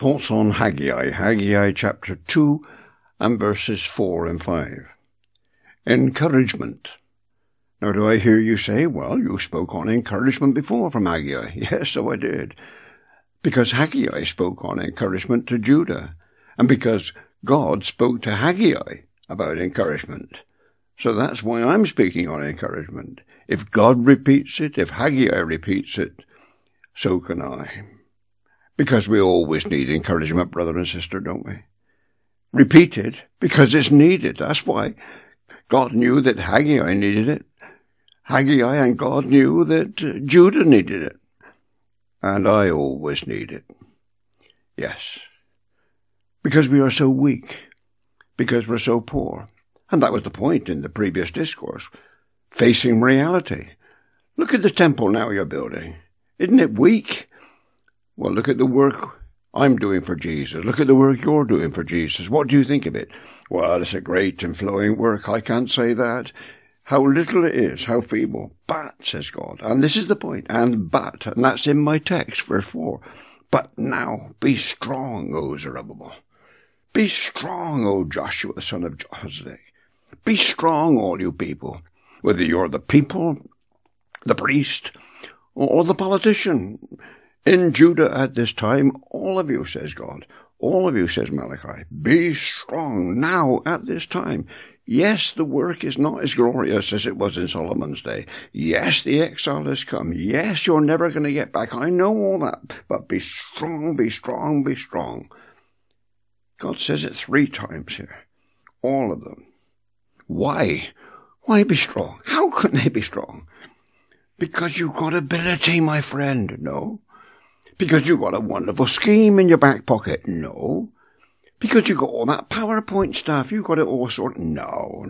Thoughts on Haggai, Haggai chapter 2 and verses 4 and 5. Encouragement. Now do I hear you say, well, you spoke on encouragement before from Haggai. Yes, so I did. Because Haggai spoke on encouragement to Judah, and because God spoke to Haggai about encouragement. So that's why I'm speaking on encouragement. If God repeats it, if Haggai repeats it, so can I. Because we always need encouragement, brother and sister, don't we? Repeat it because it's needed. That's why God knew that Haggai needed it. Haggai and God knew that Judah needed it. And I always need it. Yes. Because we are so weak. Because we're so poor. And that was the point in the previous discourse. Facing reality. Look at the temple now you're building. Isn't it weak? Well, look at the work I'm doing for Jesus. Look at the work you're doing for Jesus. What do you think of it? Well, it's a great and flowing work. I can't say that. How little it is, how feeble. But, says God, and this is the point, and that's in my text, verse 4. But now, be strong, O Zerubbabel. Be strong, O Joshua, son of Jozadak. Be strong, all you people, whether you're the people, the priest, or the politician. In Judah at this time, all of you, says God, all of you, says Malachi, be strong now at this time. Yes, the work is not as glorious as it was in Solomon's day. Yes, the exile has come. Yes, you're never going to get back. I know all that. But be strong, be strong, be strong. God says it 3 times here. All of them. Why? Why be strong? How can they be strong? Because you've got ability, my friend. No. Because you've got a wonderful scheme in your back pocket. No. Because you've got all that PowerPoint stuff. You've got it all sorted. No.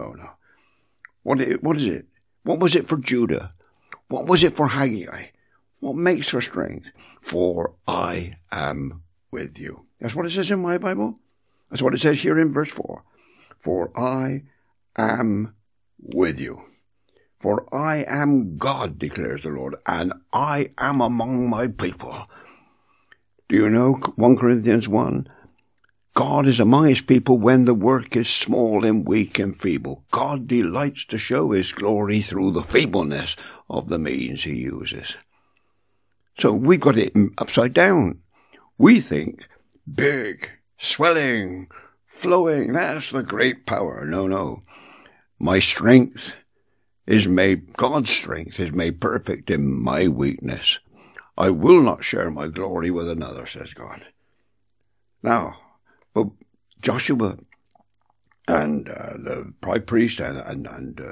What is it? What was it for Judah? What was it for Haggai? What makes for strength? For I am with you. That's what it says in my Bible. That's what it says here in verse 4. For I am with you. For I am God, declares the Lord, and I am among my people. Do you know 1 Corinthians 1? God is among his people when the work is small and weak and feeble. God delights to show his glory through the feebleness of the means he uses. So we've got it upside down. We think big, swelling, flowing, that's the great power. No. God's strength is made perfect in my weakness. I will not share my glory with another, says God. Now, but Joshua and the high priest and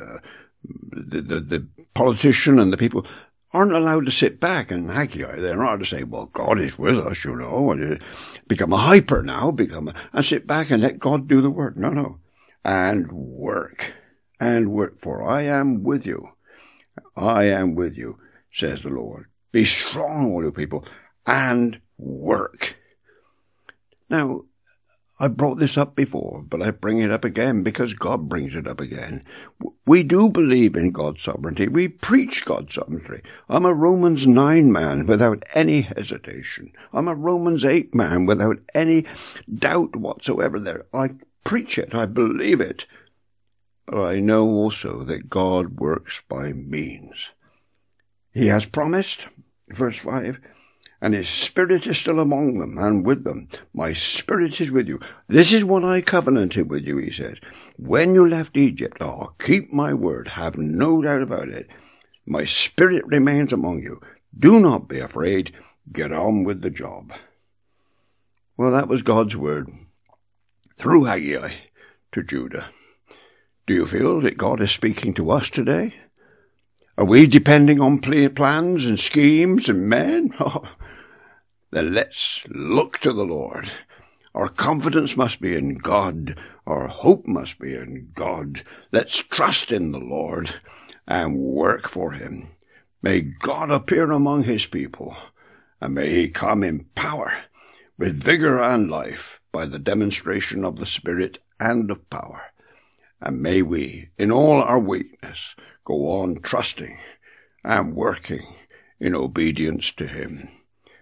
the politician and the people aren't allowed to sit back and Haggai. They're not allowed to say, well, God is with us, you know. Become a hyper now, and sit back and let God do the work. No. And work. For I am with you. I am with you, says the Lord. Be strong, all you people, and work. Now, I brought this up before, but I bring it up again because God brings it up again. We do believe in God's sovereignty. We preach God's sovereignty. I'm a Romans 9 man without any hesitation. I'm a Romans 8 man without any doubt whatsoever there. I preach it. I believe it. But I know also that God works by means. He has promised, verse 5, and his spirit is still among them and with them. My spirit is with you. This is what I covenanted with you, he says. When you left Egypt, keep my word. Have no doubt about it. My spirit remains among you. Do not be afraid. Get on with the job. Well, that was God's word through Haggai to Judah. Do you feel that God is speaking to us today? Are we depending on plans and schemes and men? Then let's look to the Lord. Our confidence must be in God. Our hope must be in God. Let's trust in the Lord and work for him. May God appear among his people, and may he come in power, with vigor and life, by the demonstration of the Spirit and of power. And may we, in all our weakness, go on trusting and working in obedience to him.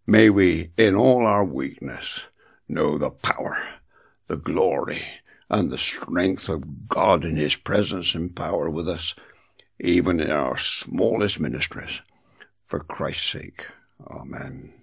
May we, in all our weakness, know the power, the glory, and the strength of God in his presence and power with us, even in our smallest ministries. For Christ's sake. Amen.